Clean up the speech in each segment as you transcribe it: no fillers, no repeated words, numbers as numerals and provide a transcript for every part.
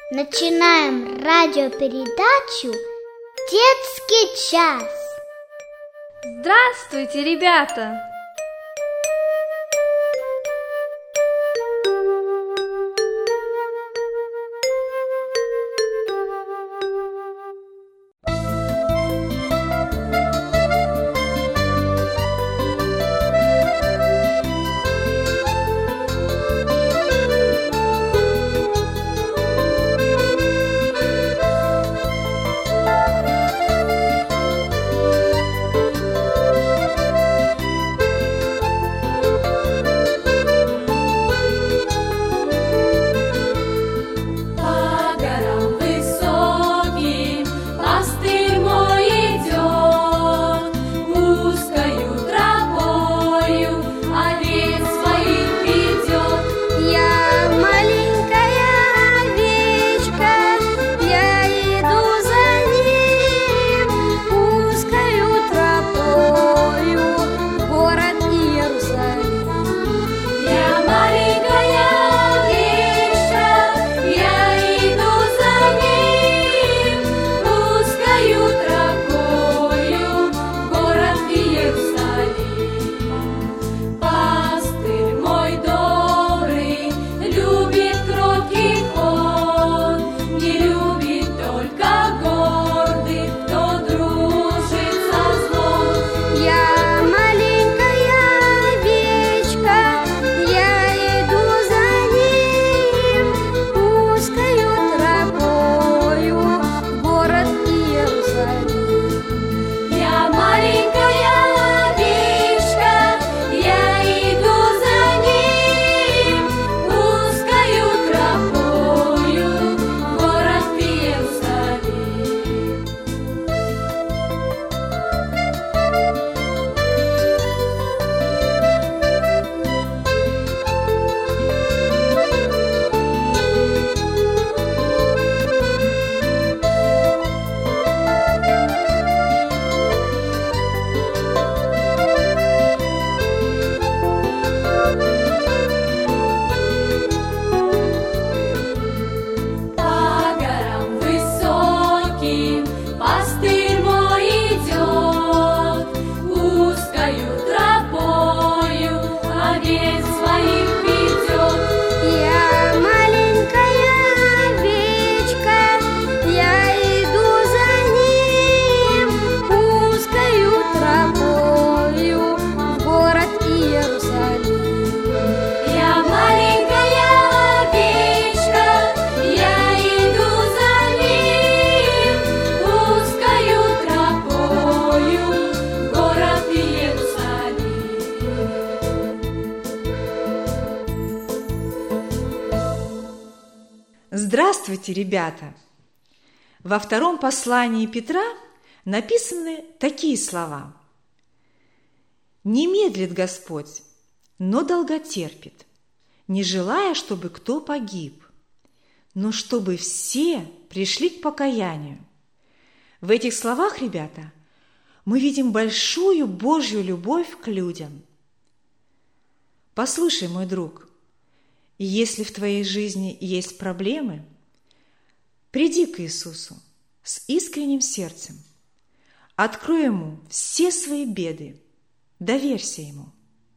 Начинаем радиопередачу «Детский час». Здравствуйте, ребята! Здравствуйте, ребята! Во втором послании Петра написаны такие слова: «Не медлит Господь, но долготерпит, не желая, чтобы кто погиб, но чтобы все пришли к покаянию». В этих словах, ребята, мы видим большую Божью любовь к людям. Послушай, мой друг, если в твоей жизни есть проблемы, приди к Иисусу с искренним сердцем, открой Ему все свои беды, доверься Ему.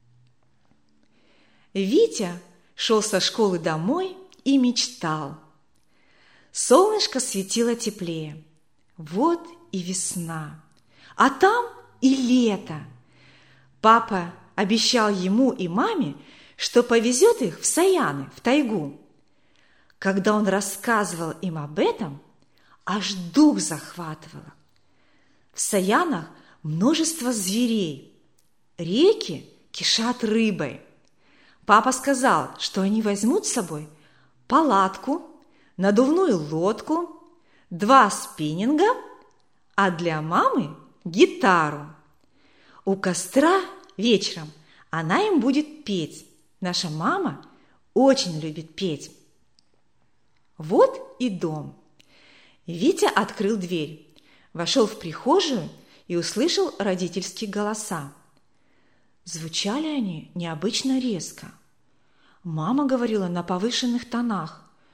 Витя шел со школы домой и мечтал. Солнышко светило теплее, вот и весна, а там и лето. Папа обещал ему и маме, что повезет их в Саяны, в тайгу. Когда он рассказывал им об этом, аж дух захватывало. В Саянах множество зверей, реки кишат рыбой. Папа сказал, что они возьмут с собой палатку, надувную лодку, 2 спиннинга, а для мамы гитару. У костра вечером она им будет петь. Наша мама очень любит петь. Вот и дом. Витя открыл дверь, вошел в прихожую и услышал родительские голоса. Звучали они необычно резко. Мама говорила на повышенных тонах,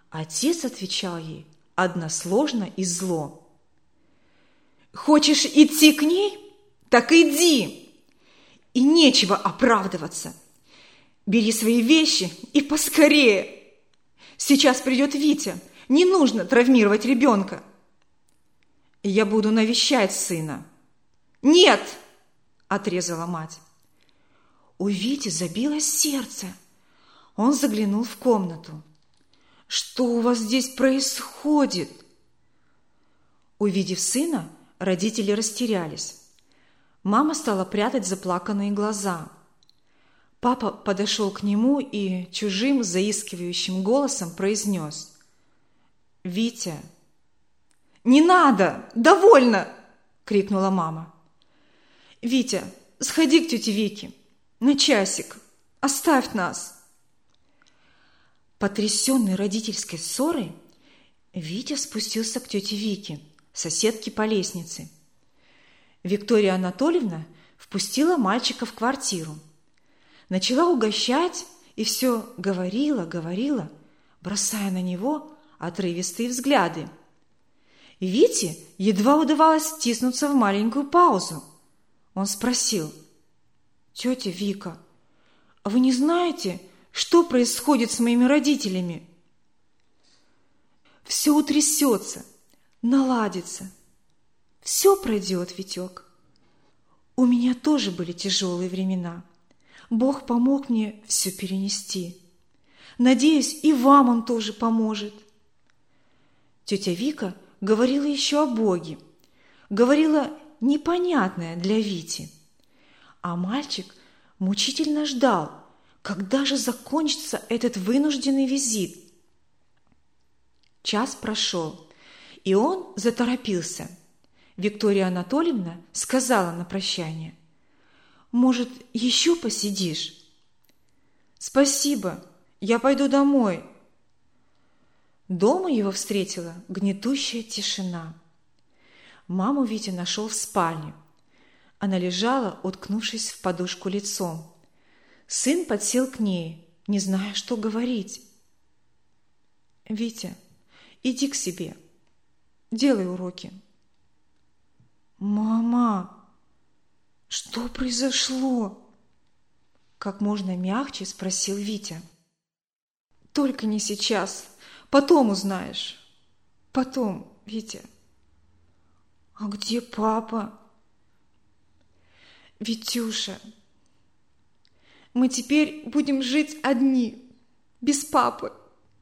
Отец отвечал ей односложно и зло. «Хочешь идти к ней? Так иди! И нечего оправдываться. Бери свои вещи и поскорее. Сейчас придет Витя, не нужно травмировать ребенка. Я буду навещать сына». «Нет!» – отрезала мать. У Вити забилось сердце. Он заглянул в комнату. «Что у вас здесь происходит?» Увидев сына, родители растерялись. Мама стала прятать заплаканные глаза. Папа подошел к нему и чужим заискивающим голосом произнес: «Витя». «Не надо! Довольно!» – крикнула мама. «Витя, сходи к тете Вике на часик. Оставь нас». Потрясенный родительской ссорой, Витя спустился к тете Вике, соседке по лестнице. Виктория Анатольевна впустила мальчика в квартиру. Начала угощать и все говорила, бросая на него отрывистые взгляды. Вите едва удавалось втиснуться в маленькую паузу. Он спросил: «Тетя Вика, а вы не знаете, что происходит с моими родителями?» «Все утрясется, наладится. Все пройдет, Витек. У меня тоже были тяжелые времена. Бог помог мне все перенести. Надеюсь, и вам Он тоже поможет». Тетя Вика говорила еще о Боге. Говорила непонятное для Вити. А мальчик мучительно ждал, когда же закончится этот вынужденный визит. Час прошел, и он заторопился. Виктория Анатольевна сказала на прощание: «Может, еще посидишь?» «Спасибо, я пойду домой». Дома его встретила гнетущая тишина. Маму Витя нашел в спальне. Она лежала, уткнувшись в подушку лицом. Сын подсел к ней, не зная, что говорить. «Витя, иди к себе, делай уроки». «Мама, что произошло?» Как можно мягче спросил Витя. «Только не сейчас, потом узнаешь. Потом, Витя». «А где папа?» «Витюша, мы теперь будем жить одни, без папы».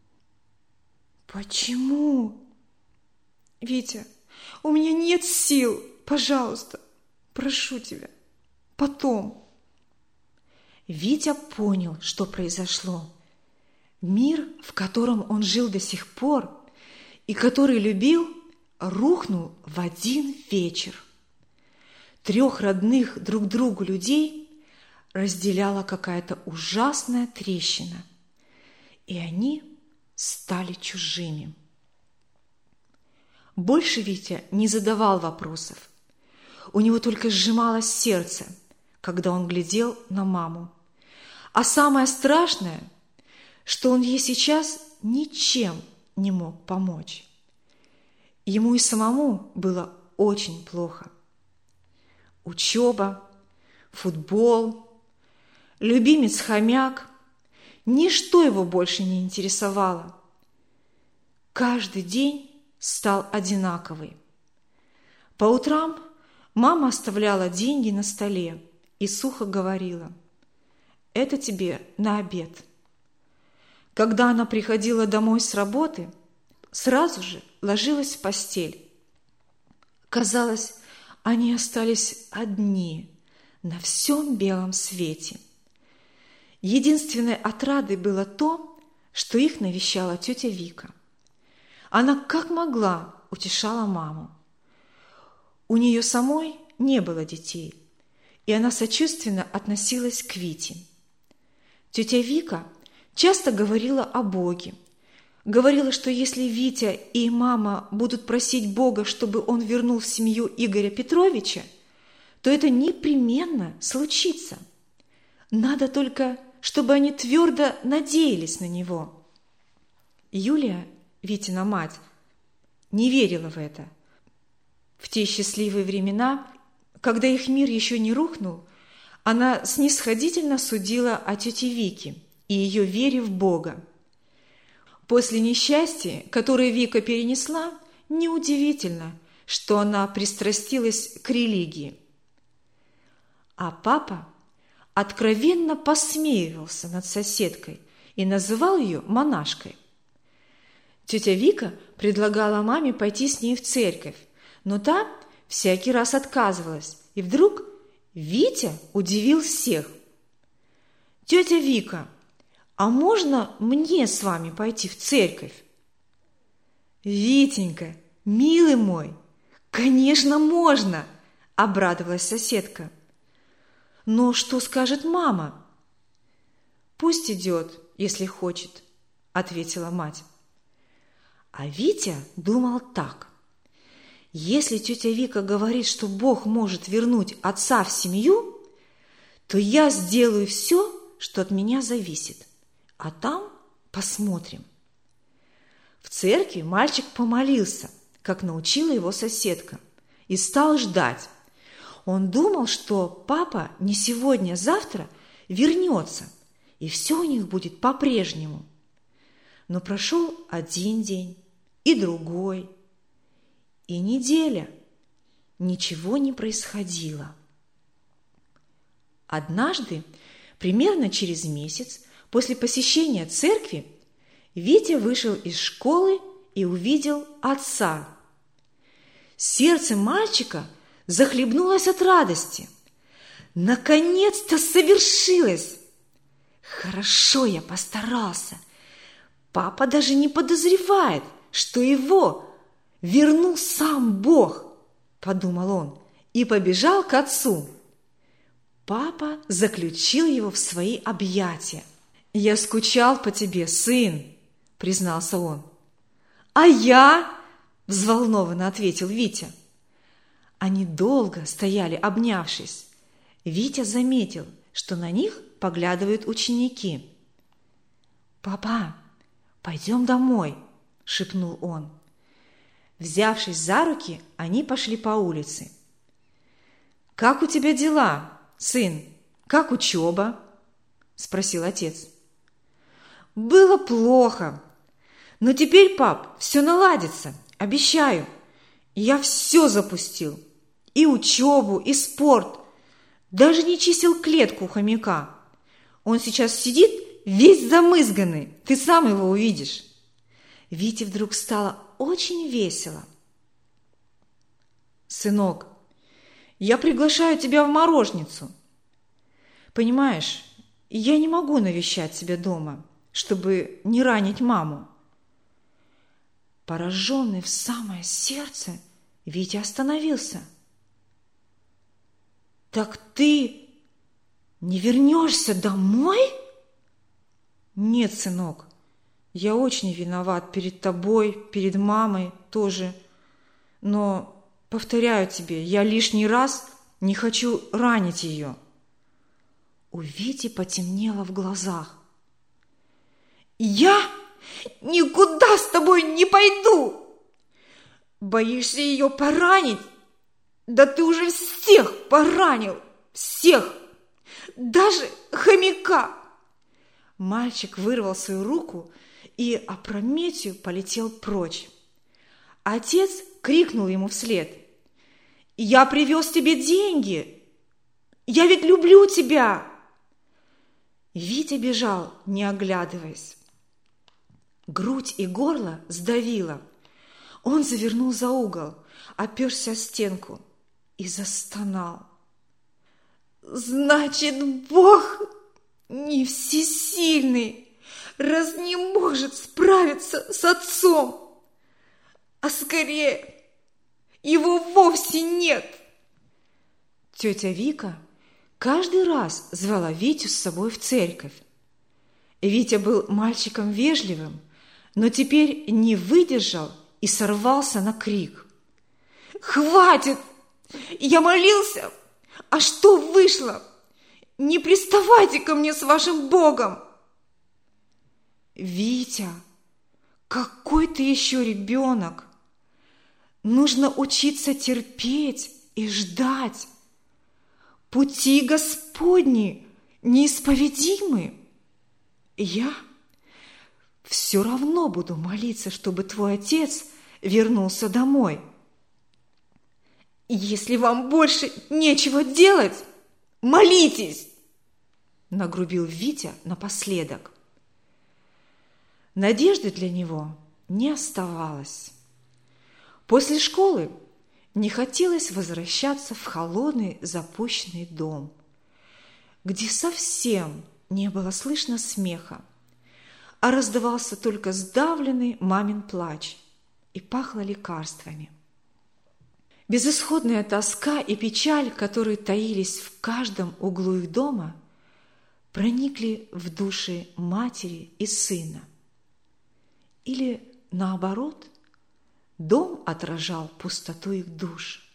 «Почему?» «Витя, у меня нет сил. Пожалуйста, прошу тебя, потом». Витя понял, что произошло. Мир, в котором он жил до сих пор и который любил, рухнул в один вечер. 3 родных друг другу людей разделяла какая-то ужасная трещина, и они стали чужими. Больше Витя не задавал вопросов. У него только сжималось сердце, когда он глядел на маму. А самое страшное, что он ей сейчас ничем не мог помочь. Ему и самому было очень плохо. Учеба, футбол, любимец-хомяк – ничто его больше не интересовало. Каждый день стал одинаковый. По утрам мама оставляла деньги на столе и сухо говорила: «Это тебе на обед». Когда она приходила домой с работы, сразу же ложилась в постель. Казалось, они остались одни на всем белом свете. Единственной отрадой было то, что их навещала тетя Вика. Она как могла утешала маму. У нее самой не было детей, и она сочувственно относилась к Вите. Тетя Вика часто говорила о Боге. Говорила, что если Витя и мама будут просить Бога, чтобы он вернул в семью Игоря Петровича, то это непременно случится. Надо только, чтобы они твердо надеялись на него. Юлия Витина мать, не верила в это. В те счастливые времена, когда их мир еще не рухнул, она снисходительно судила о тете Вике и ее вере в Бога. После несчастья, которое Вика перенесла, неудивительно, что она пристрастилась к религии. А папа откровенно посмеивался над соседкой и называл ее монашкой. Тетя Вика предлагала маме пойти с ней в церковь, но та всякий раз отказывалась, и вдруг Витя удивил всех. «Тетя Вика, а можно мне с вами пойти в церковь?» «Витенька, милый мой, конечно, можно!» – обрадовалась соседка. «Но что скажет мама?» «Пусть идет, если хочет», – ответила мать. А Витя думал так. Если тетя Вика говорит, что Бог может вернуть отца в семью, то я сделаю все, что от меня зависит, а там посмотрим. В церкви мальчик помолился, как научила его соседка, и стал ждать. Он думал, что папа не сегодня, а завтра вернется, и все у них будет по-прежнему. Но прошел один день, и другой, и неделя. Ничего не происходило. Однажды, примерно через месяц после посещения церкви, Витя вышел из школы и увидел отца. Сердце мальчика захлебнулось от радости. Наконец-то совершилось! Хорошо я постарался. Папа даже не подозревает, что его вернул сам Бог, подумал он, и побежал к отцу. Папа заключил его в свои объятия. «Я скучал по тебе, сын», – признался он. «А я?» – взволнованно ответил Витя. Они долго стояли, обнявшись. Витя заметил, что на них поглядывают ученики. «Папа, пойдем домой», – шепнул он. Взявшись за руки, они пошли по улице. «Как у тебя дела, сын? Как учеба?» – спросил отец. «Было плохо, но теперь, пап, все наладится, обещаю. Я все запустил, и учебу, и спорт, даже не чистил клетку у хомяка. Он сейчас сидит весь замызганный, ты сам его увидишь». Вите вдруг стало очень весело. «Сынок, я приглашаю тебя в морожницу. Понимаешь, я не могу навещать тебя дома, чтобы не ранить маму». Пораженный в самое сердце, Витя остановился. «Так ты не вернешься домой?» «Нет, сынок, я очень виноват перед тобой, перед мамой тоже. Но, повторяю тебе, я лишний раз не хочу ранить ее». У Вити потемнело в глазах. «Я никуда с тобой не пойду! Боишься ее поранить? Да ты уже всех поранил! Всех! Даже хомяка!» Мальчик вырвал свою руку и опрометью полетел прочь. Отец крикнул ему вслед: «Я привез тебе деньги! Я ведь люблю тебя!» Витя бежал, не оглядываясь. Грудь и горло сдавило. Он завернул за угол, оперся о стенку и застонал. «Значит, Бог не всесильный, раз не может справиться с отцом, а скорее его вовсе нет». Тетя Вика каждый раз звала Витю с собой в церковь. Витя был мальчиком вежливым, но теперь не выдержал и сорвался на крик. «Хватит! Я молился! А что вышло? Не приставайте ко мне с вашим Богом!» «Витя, какой ты еще ребенок! Нужно учиться терпеть и ждать. Пути Господни неисповедимы. Я все равно буду молиться, чтобы твой отец вернулся домой. Если вам больше нечего делать, молитесь, нагрубил Витя напоследок. Надежды для него не оставалось. После школы не хотелось возвращаться в холодный запущенный дом, где совсем не было слышно смеха, а раздавался только сдавленный мамин плач и пахло лекарствами. Безысходная тоска и печаль, которые таились в каждом углу их дома, проникли в души матери и сына. Или, наоборот, дом отражал пустоту их душ.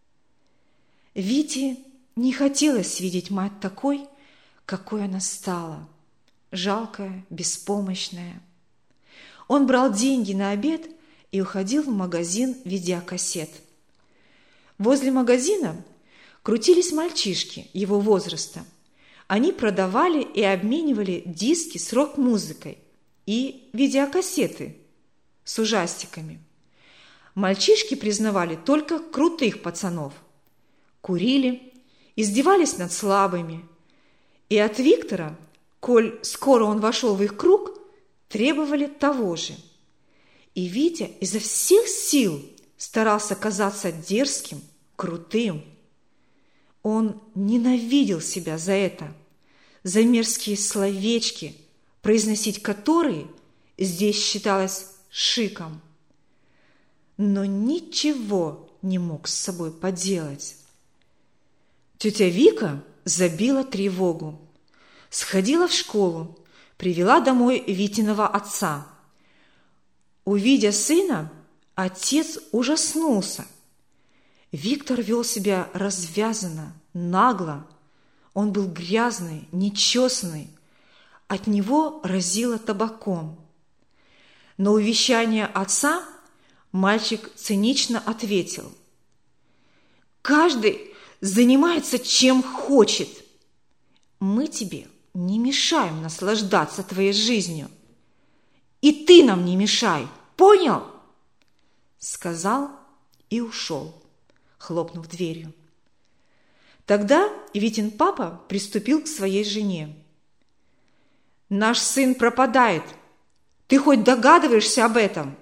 Вите не хотелось видеть мать такой, какой она стала, жалкая, беспомощная. Он брал деньги на обед и уходил в магазин видеокассет. Возле магазина крутились мальчишки его возраста. Они продавали и обменивали диски с рок-музыкой и видеокассеты с ужастиками. Мальчишки признавали только крутых пацанов, курили, издевались над слабыми. И от Виктора, коль скоро он вошел в их круг, требовали того же. И Витя изо всех сил старался казаться дерзким, крутым. Он ненавидел себя за это, за мерзкие словечки, произносить которые здесь считалось шиком. Но ничего не мог с собой поделать. Тетя Вика забила тревогу, сходила в школу, привела домой Витиного отца. Увидя сына, отец ужаснулся. Виктор вел себя развязанно, нагло. Он был грязный, нечесанный. От него разило табаком. На увещание отца мальчик цинично ответил: «Каждый занимается чем хочет. Мы тебе не мешаем наслаждаться твоей жизнью. И ты нам не мешай, понял?» Сказал и ушел, хлопнув дверью. Тогда Витин папа приступил к своей жене. «Наш сын пропадает. Ты хоть догадываешься об этом?»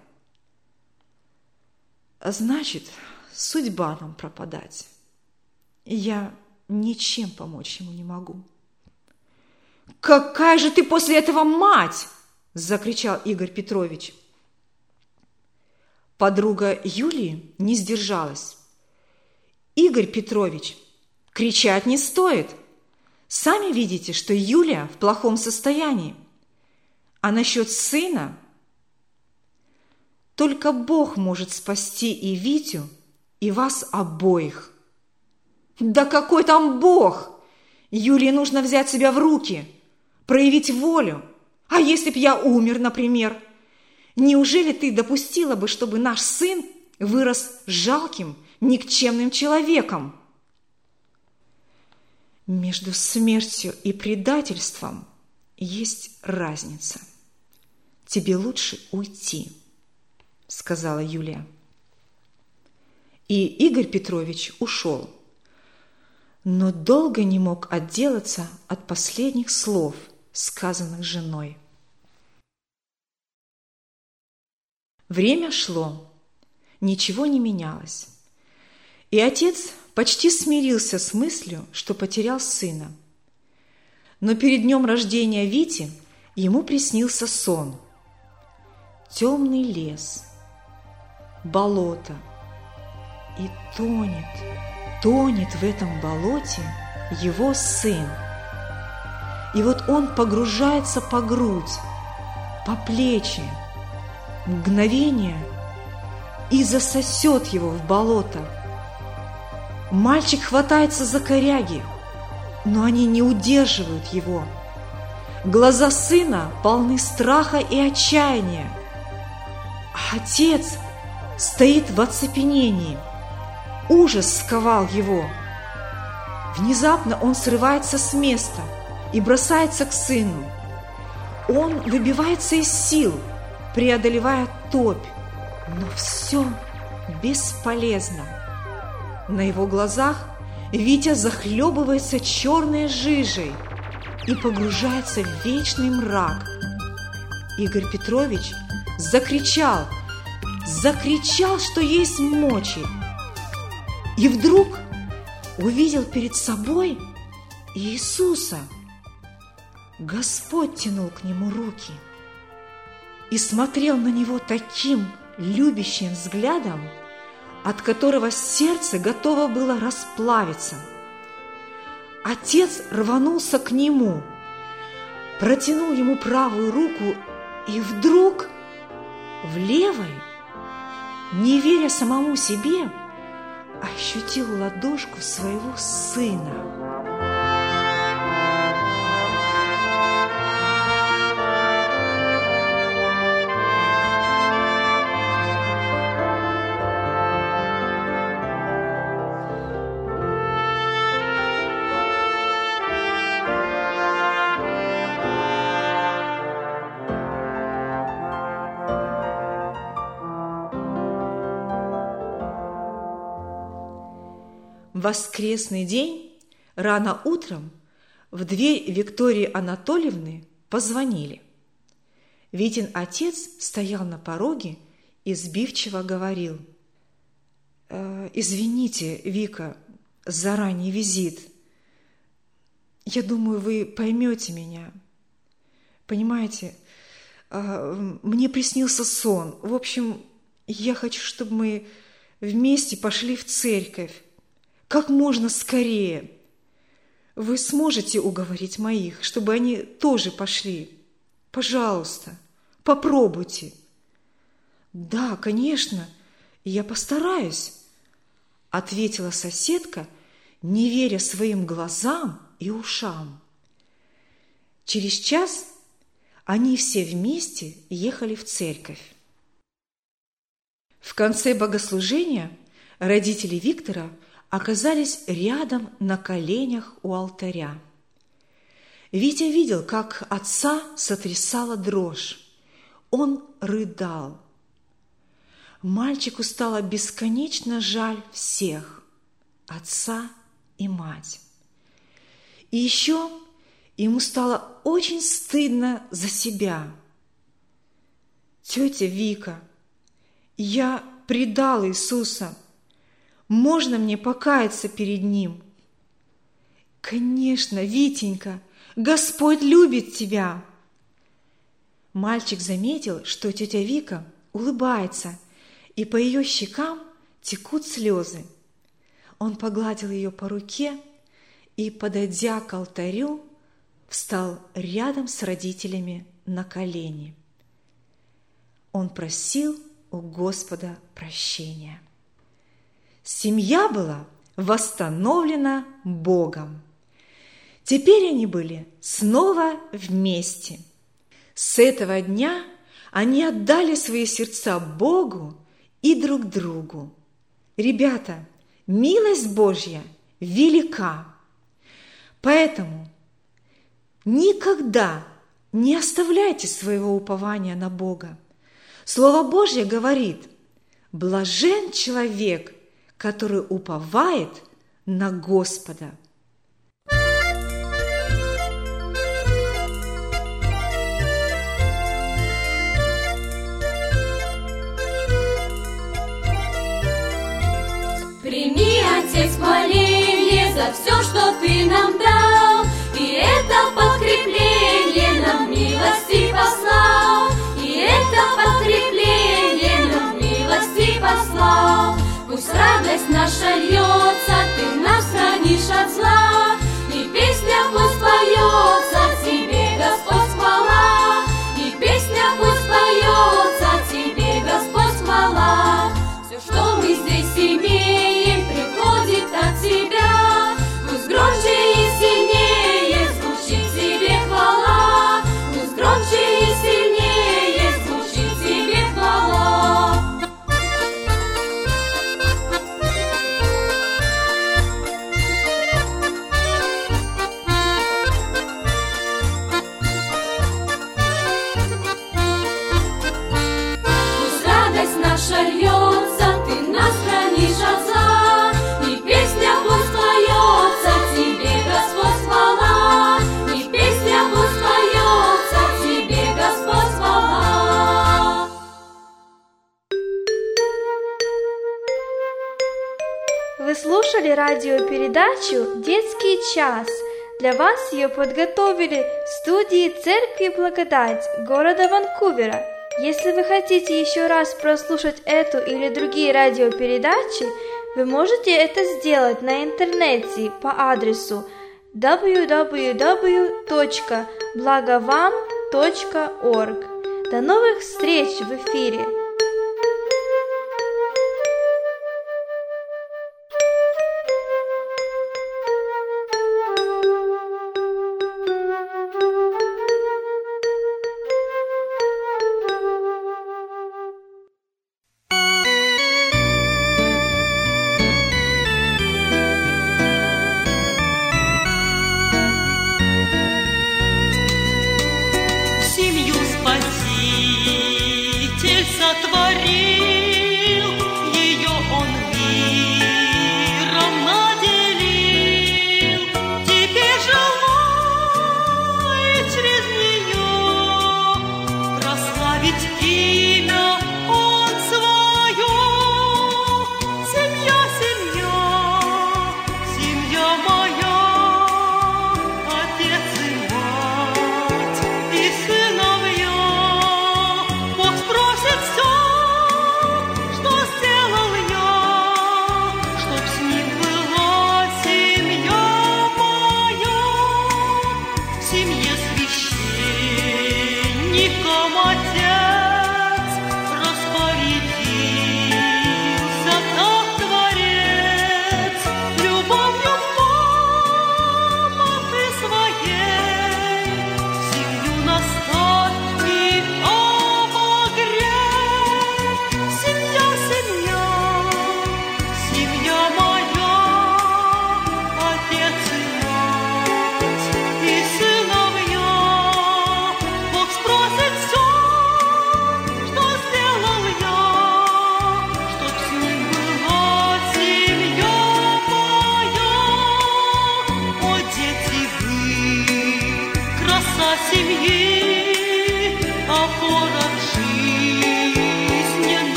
«Значит, судьба нам пропадать. Я ничем помочь ему не могу». «Какая же ты после этого мать!» – закричал Игорь Петрович. Подруга Юлии не сдержалась. «Игорь Петрович, кричать не стоит. Сами видите, что Юлия в плохом состоянии. А насчет сына? Только Бог может спасти и Витю, и вас обоих». «Да какой там Бог! Юлии нужно взять себя в руки, проявить волю. А если б я умер, например? Неужели ты допустила бы, чтобы наш сын вырос жалким, никчемным человеком?» «Между смертью и предательством есть разница. Тебе лучше уйти», — сказала Юлия. И Игорь Петрович ушел, но долго не мог отделаться от последних слов, сказанных женой. Время шло, ничего не менялось, и отец почти смирился с мыслью, что потерял сына. Но перед днем рождения Вити ему приснился сон. Темный лес, болото, и тонет в этом болоте его сын. И вот он погружается по грудь, по плечи, мгновение, и засосет его в болото. Мальчик хватается за коряги, но они не удерживают его. Глаза сына полны страха и отчаяния. Отец стоит в оцепенении. Ужас сковал его. Внезапно он срывается с места и бросается к сыну. Он выбивается из сил, преодолевая топь, но все бесполезно. На его глазах Витя захлебывается черной жижей и погружается в вечный мрак. Игорь Петрович закричал, что есть мочи, и вдруг увидел перед собой Иисуса. Господь тянул к нему руки и смотрел на него таким любящим взглядом, от которого сердце готово было расплавиться. Отец рванулся к нему, протянул ему правую руку и вдруг в левой, не веря самому себе, ощутил ладошку своего сына. В воскресный день рано утром в дверь Виктории Анатольевны позвонили. Витин отец стоял на пороге и сбивчиво говорил: «Извините, Вика, за ранний визит. Я думаю, вы поймете меня. Понимаете, мне приснился сон. В общем, я хочу, чтобы мы вместе пошли в церковь. Как можно скорее. Вы сможете уговорить моих, чтобы они тоже пошли? Пожалуйста, попробуйте». «Да, конечно, я постараюсь», – ответила соседка, не веря своим глазам и ушам. Через час они все вместе ехали в церковь. В конце богослужения родители Виктора оказались рядом на коленях у алтаря. Витя видел, как отца сотрясала дрожь. Он рыдал. Мальчику стало бесконечно жаль всех – отца и мать. И еще ему стало очень стыдно за себя. «Тетя Вика, я предал Иисуса. Можно мне покаяться перед Ним?» «Конечно, Витенька, Господь любит тебя!» Мальчик заметил, что тетя Вика улыбается, и по ее щекам текут слезы. Он погладил ее по руке и, подойдя к алтарю, встал рядом с родителями на колени. Он просил у Господа прощения. Семья была восстановлена Богом. Теперь они были снова вместе. С этого дня они отдали свои сердца Богу и друг другу. Ребята, милость Божья велика. Поэтому никогда не оставляйте своего упования на Бога. Слово Божье говорит: блажен человек, который уповает на Господа. Прими, Отец, моление за все, что Ты нам дал, и это подкрепление нам милости послал, и это подкрепление нам милости послал. Пусть радость наша льется, Ты нас хранишь от зла, и песня пусть поется Тебе, Господь, хвала, и песня пусть поется Тебе, Господь, хвала. Все, что мы здесь имеем, приходит от Тебя, пусть громче и сильнее звучит Тебе хвала, пусть громче и сильнее звучит Тебе хвала. слушали радиопередачу «Детский час». Для вас ее подготовили в студии Церкви Благодать города Ванкувера. Если вы хотите еще раз прослушать эту или другие радиопередачи, вы можете это сделать на интернете по адресу www.blagovam.org. До новых встреч в эфире!